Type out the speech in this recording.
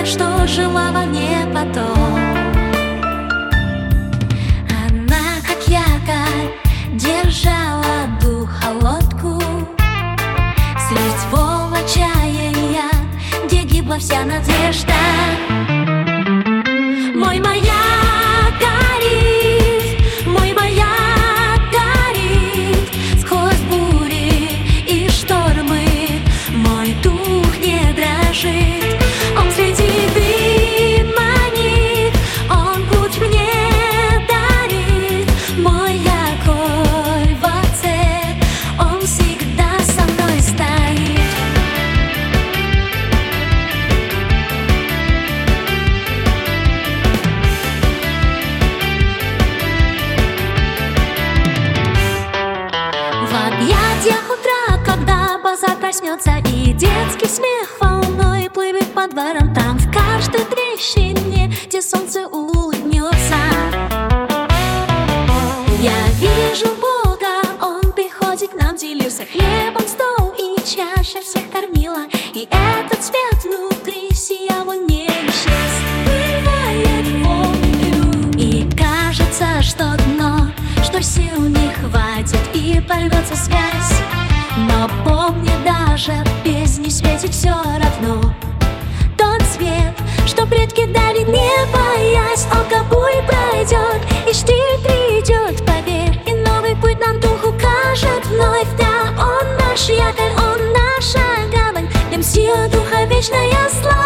что жила во мне потом. Она, как якорь, держала духа лодку средь волн отчаяния, где гибла вся надежда. Мой маяк горит, мой маяк горит сквозь бури и штормы, мой дух не дрожит. Он среди дым манит, он путь мне дарит. Мой якорь в отце, он всегда со мной стоит. В объятиях утра, когда базар проснется и детский смех волной плывет по дворам, там в каждой трещине, где солнце улыбнется. Я вижу Бога, Он приходит к нам, делился хлебом стол и чаша всех кормила, и этот свет внутри сиял, он не исчез. Бывает волною, и кажется, что дно, что сил не хватит и порвется связь. Но помни, даже в бездне светит все равно тот свет, что предки дали, не боясь. Он кабуль пройдет, и штиль придет, поверь, и новый путь нам дух укажет вновь. Да, Он наш якорь, Он наша гавань, в нем сила духа вечная слава.